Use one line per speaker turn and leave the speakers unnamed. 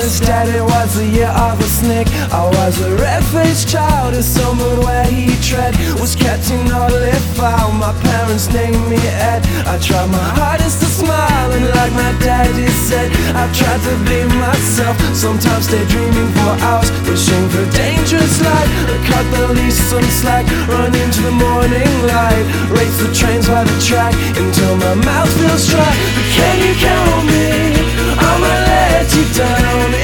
Daddy was the year of a snake. I was a red-faced child in some mood where he tread was catching oddly foul. My parents named me Ed. I tried my hardest to smile, and like my daddy said, I've tried to be myself. Sometimes daydreaming for hours, wishing for a dangerous life. Cut the leash some slack, run into the morning light, race the trains by the track until my mouth feels dry. But can you count on me? I'ma let you down.